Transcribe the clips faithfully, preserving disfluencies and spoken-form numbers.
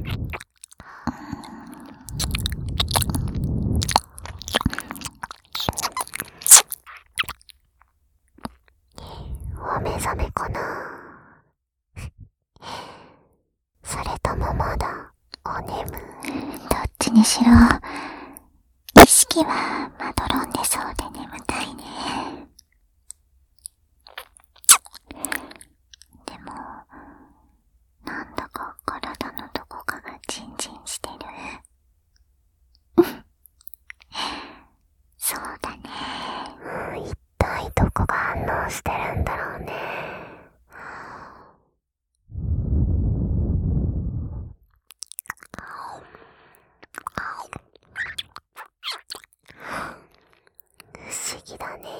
お目覚めかな。それともまだお眠。どっちにしろ意識はまどろんでそうで眠たいね。でもなんだか体のどこかがジンジンしてる。そうだね。一体どこが反応してるんだろうね。不思議だね。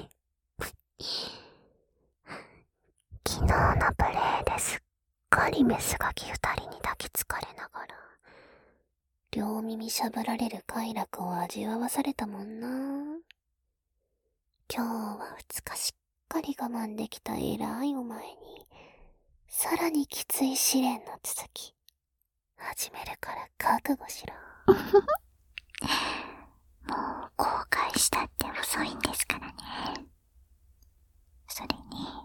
昨日のプレイですっかりメスガキ二人に抱きつかれながら両耳しゃぶられる快楽を味わわされたもんな。今日は二日しっかり我慢できた偉いお前にさらにきつい試練の続き始めるから覚悟しろ。もう後悔したって遅いんですからね。それに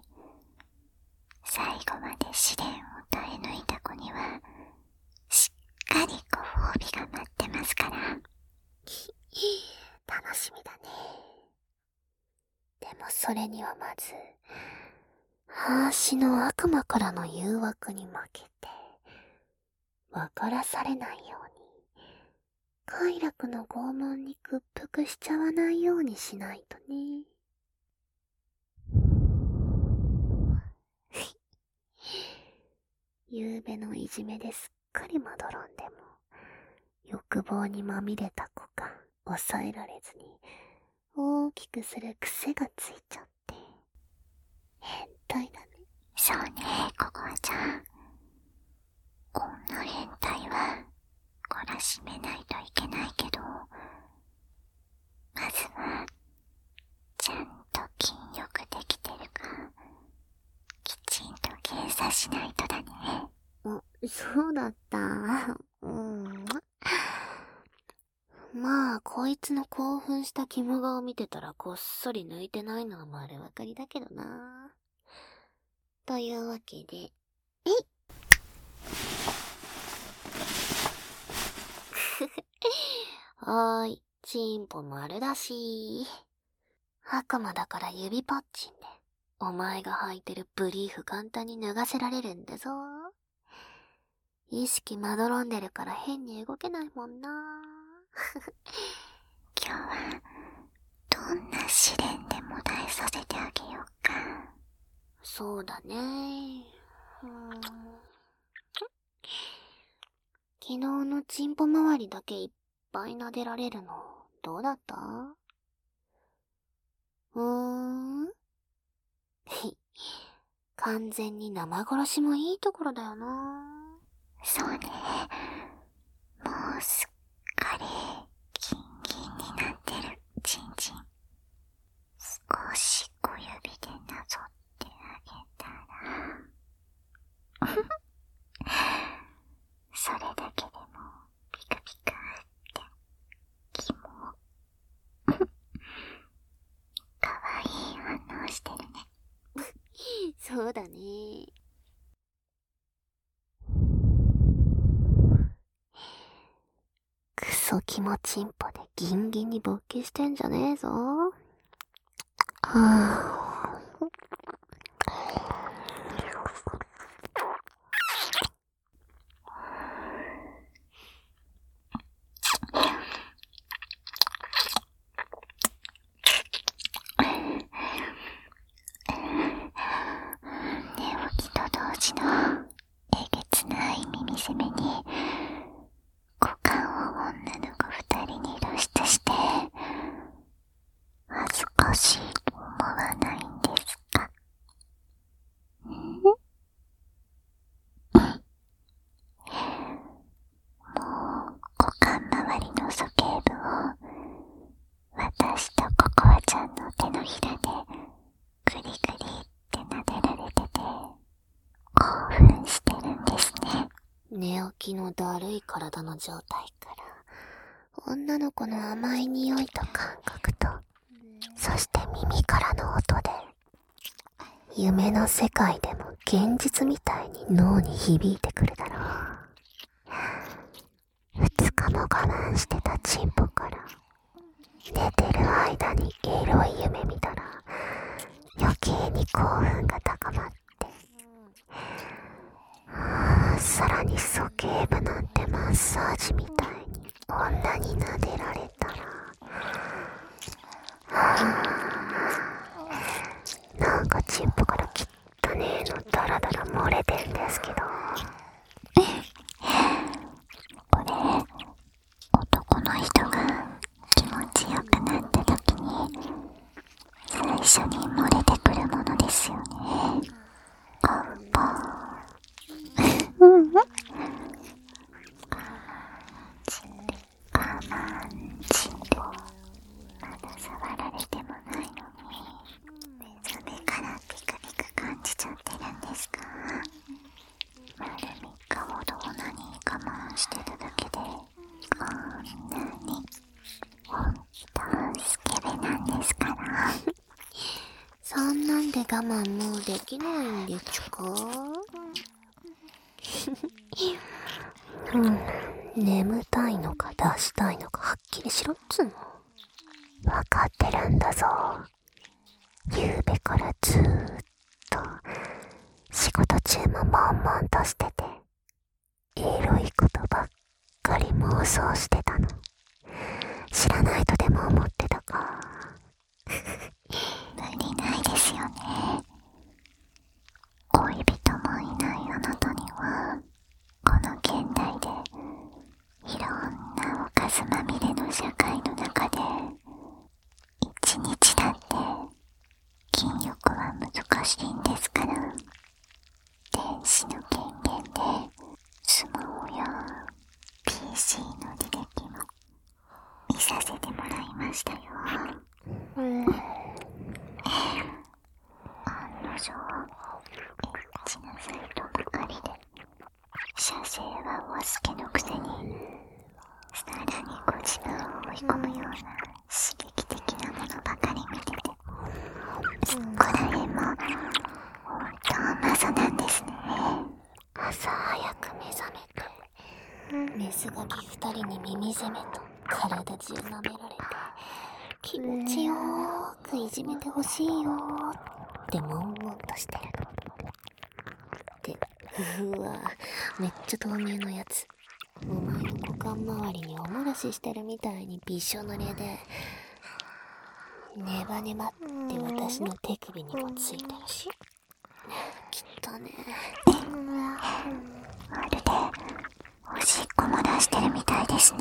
最後まで試練を耐え抜いた子にはしっかりご褒美が待ってますから。楽しみだね。でもそれにはまずはーしの悪魔からの誘惑に負けて分からされないように快楽の拷問に屈服しちゃわないようにしないとね。ゆうべのいじめですっかりまどろんでも欲望にまみれた子が抑えられずに大きくする癖がついちゃって変態だね。そうね、ココアちゃん。こんな変態は懲らしめないといけないけど、まずはちゃんと禁欲できてるかきちんと検査しないとだね。あ、そうだった。うん。まあこいつの興奮した肝顔を見てたらこっそり抜いてないのは丸わかりだけどな。というわけで、えいはーい、チンポ丸だし。悪魔だから指パッチンで、お前が履いてるブリーフ簡単に脱がせられるんだぞ。意識まどろんでるから変に動けないもんな。今日はどんな試練でも耐えさせてあげようか。そうだね。うーん。昨日のチンポ周りだけいっぱい撫でられるのどうだった？うーん。完全に生殺しもいいところだよな。そうね。もうすっかりギンギンになってるチンチン。少し小指でなぞってあげたらそれだけでもピカピカってキモかわいい反応してるね。そうだね。クソキモチンポでギンギンに勃起してんじゃねえぞ。はぁ寝起きと同時のえげつない耳攻めに股間を女の子二人に露出して恥ずかしいと思わないんですか？ん？もう股間周りの鼠径部を私とココアちゃんの手のひらでグリグリって撫でられてて興奮してるんですね。 寝起きのだるい体の状態から女の子の甘い匂いと感覚と、そして耳からの音で夢の世界でも現実みたいに脳に響いてくるだろう。二日も我慢してたチンポから寝てる間にエロい夢見たら余計に興奮が高まって、はあ、さらに鼠径部なんてマッサージみたいに女に撫でられたら、はあ、なんかチンポからきったねえのダラダラ漏れてんですけど、 これ男の人が気持ちよくなった時に最初に漏れてくるものですよね。おっぽうん我慢チンポ、まだ触られてもないのに目覚めからピクピク感じちゃってるんですか？丸みっかほどオナニー我慢してただけでこんなに本当スケベなんですから。 そんなんで我慢もうできないんですか？うん、眠たいのか出したいのかはっきりしろっつうの。わかってるんだぞ。ゆうべからずーっと仕事中も悶々としてて、エロいことばっかり妄想してたの。知らないとでも思ってたか。 無理ないですよね。恋人もいないあなたにはこの現代でいろんなおかずまみれの社会の中で一日だって禁欲は難しいんですから、電子の権限でスマホや ピーシー の履歴も見させてもらいましたよ。 うん、 案の定エッチなサイトばかりで、射精はおすけのくせにさらにご自分を追い込むような刺激的なものばかり見てて、そこらへんも本当謎なんですね。 朝早く目覚めてメスガキ二人に耳攻めと体中舐められて気持ちよーくいじめてほしいよーって悶々としてるの。で、うわぁ、めっちゃ透明のやつ。お前の股間周りにおもらししてるみたいにびしょ濡れで、ネバネバって私の手首にもついてるし。きったね。 まるでおしっこも出してるみたいですね。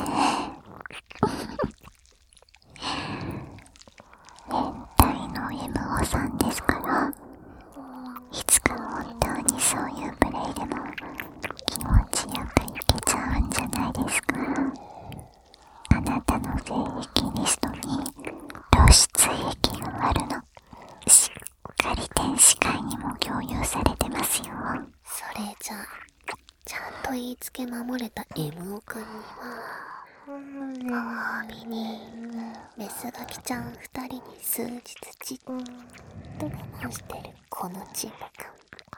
変態の エムオー さんですから、いつか本当にそういうプレイでも気持ちよくいけちゃうんじゃないですか。あなたの性域リストに露出癖があるの、しっかり天使界にも共有されてますよ。 それじゃあちゃんと言いつけ守れた エムオー くんにはご褒美にメスガキちゃん二人に数日じっと我慢してるこのチンポくん、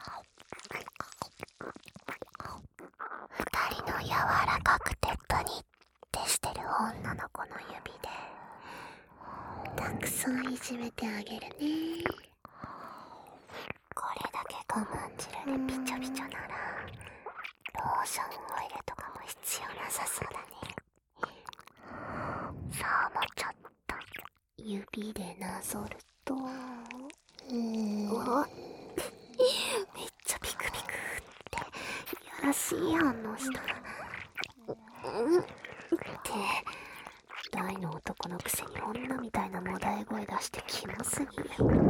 二人の柔らかくてプニってしてる女の子の指でたくさんいじめてあげるね。これだけ我慢汁でびちょびちょならローションオイルとかも必要なさそうだね。さあもうちょっと指でなぞると、うーん、おめっちゃピクピクってやらしい反応した。うんって大の男のくせに女みたいなもだえ声出してキモすぎ。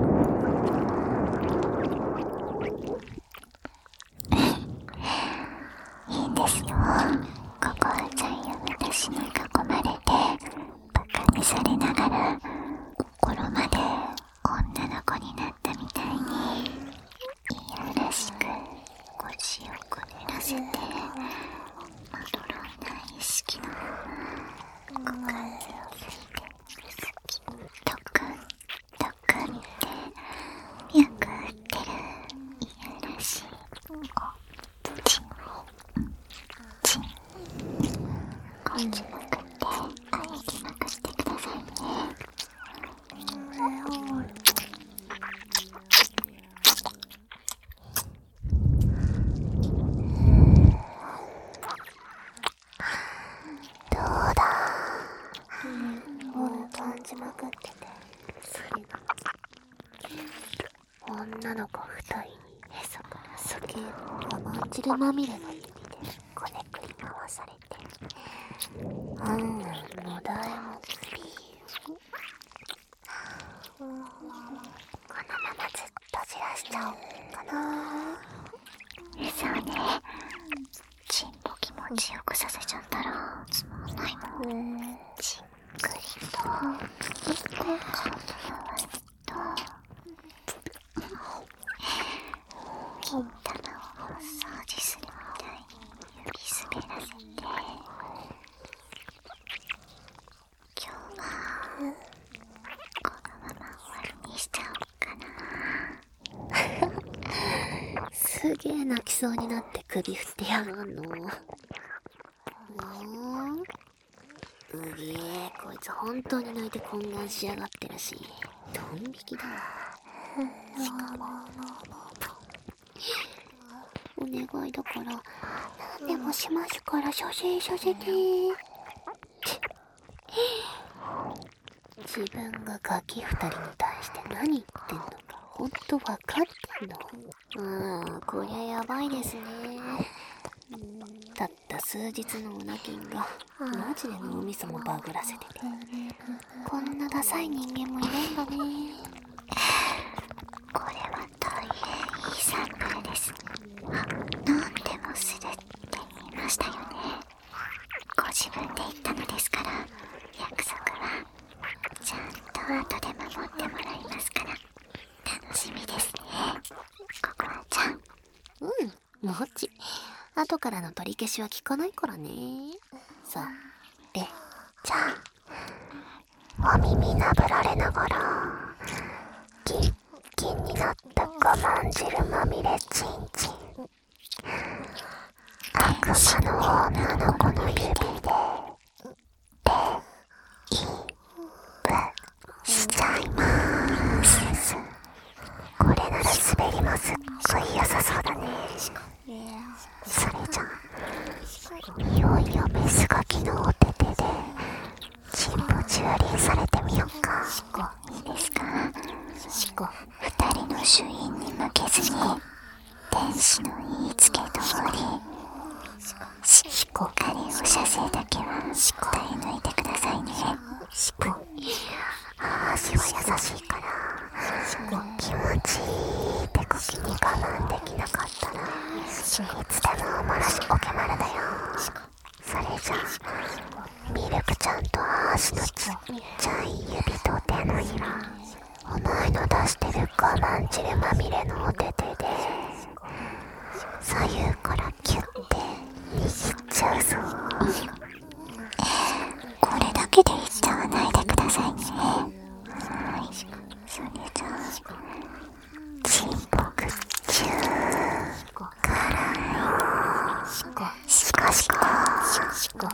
いいんですよ。ここはジャイアン私に囲まれてバカにされながら心まで女の子になったみたいにいやらしく腰をこねらせて泣きまくってあえぎまくってくださいね。 どうだ。もう感じまくってて、それなのに女の子二人にへそから酒を甘んじるまみれの指でこねくり回されて、あんあんもだえも首をこのままずっとじらしちゃおうかな。 そうね、チンポ気持ちよくさせちゃったらつまんないもん。じっくりと顔の周りと金玉をマッサージするみたいに指滑らせて、今日はこのまま終わりにしちゃおうかな。 すげえ泣きそうになって首振ってやがんの。うげえ、こいつ本当に泣いて懇願しやがってるし、ドン引きだわ。しかもお願いだから何でもしますから射精させて。自分がガキ二人に対して何言ってんのかほんと分かってんの？ああ、こりゃやばいですね。たった数日のオナキンがマジで脳みそもバグらせてて、こんなダサい人間もいるんだね。 これは大変いいサンプルです。あ、何でもするって言いましたよね。ご自分で言ったのですから、約束はちゃんと後で守ってもらいますから楽しみですね、ココアちゃん。 うん、もち後からの取り消しは効かないからね。されじゃあ、お耳なぶられながらキンキンになった我慢汁まみれチンチン、悪魔の女の子の指でレイブしちゃいまーす。これなら滑りもすっごい良さそうだね。それじゃあ、いよいよメスガキのお手手でチンポ蹂躙されてみよっか。 いいですか。二人の主因に負けずに天使の言いつけ通りしっかりお射精だけは耐え抜いてくださいね。 足は優しいから気持ちいいって時に我慢できなかったらいつでも漏らしオケマルだよ。それじゃあ、ミルクちゃんと足のちっちゃい指と手のひら、お前の出してる我慢汁まみれのお手手で左右からキュッて握っちゃうぞ。 これだけで言っちゃわないでくださいね。はい、それじゃあチンポクッチュー辛いシコシコシコシコ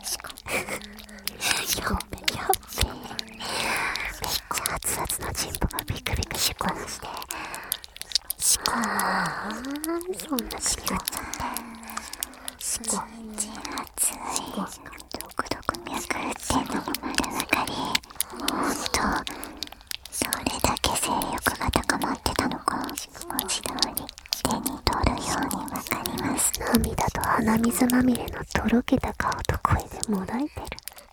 シコやっべやっべ、めっちゃ熱々のチンポがビクビクシコなしてシコーン、そんなシコちゃってシコじ熱いドクドク脈打ってんのも丸分かり。ほんとそれだけ性欲が高まってたのか、文字通り手に取るようにわかります。 涙と鼻水まみれのとろけた顔と声でもだえてる。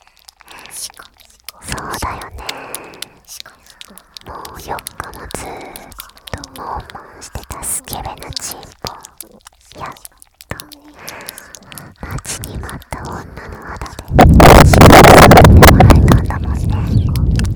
そうだよね。もうよっかもずーっと悶々してたスケベなチンポ、やっと待ちに待った女の肌でしっかり触ってもらえたんだもんね。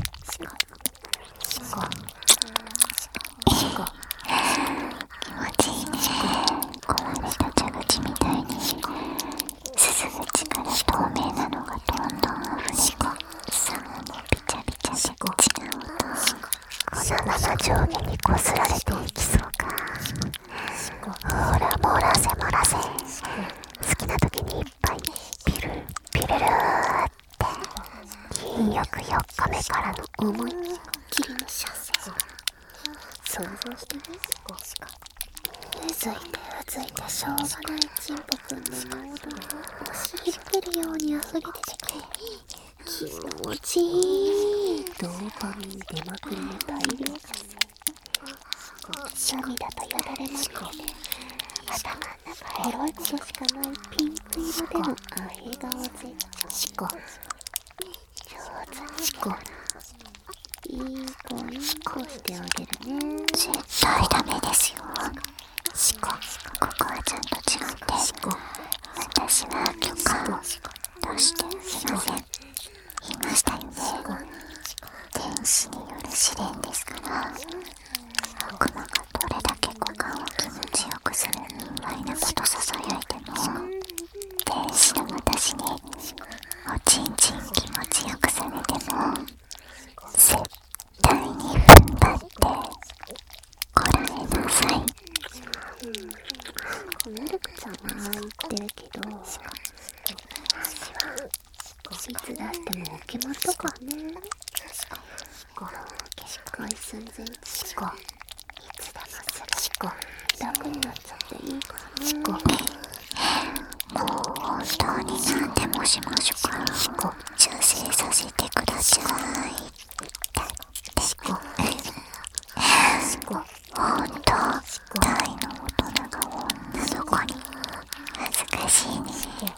気持ちいいね。壊れた蛇口みたいに鈴口から透明なのがどんどん溢れて、さらにビチャビチャで違う音。 このまま上下にこすられていきそうか。ほら漏らせ漏思いっきりの射精。想像してね。うずいてうずいてしょうがないチンポくんのモードを押しひっくるように溢れてきて、気持ちいいドーパミン出まくりの大量発生。趣味だとよだれまくりで頭の中エロいことしかないピンク色でのアヘ顔絶頂。シコ上手にシコいい子いい子してあげるね。 絶対ダメですよ。シコ、ここはちゃんと違って、シコ、私は許可を出してすいません。言いましたよね。天使による試練ですから、悪魔がどれだけ股間を気持ちよくする人前なことささやいても、天使の私におちんちん気持ちよくされても、絶対に踏ん張ってこらえなさい。 ミルクちゃんは言ってるけど、私はいつ出してもお決まったからね。消し返寸前いつでもすぐ楽になっちゃっていいからね。 もう本当に何でもしましょうから、修正させてください。だってほんと大の大人が女の子に恥ずかしいね。